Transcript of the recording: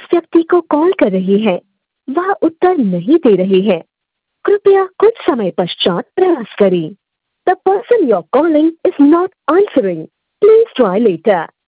जिस व्यक्ति को कॉल कर रही हैं वह उत्तर नहीं दे रहे हैं। कृपया कुछ समय पश्चात प्रयास करें। The person you are calling is not answering. Please try letter.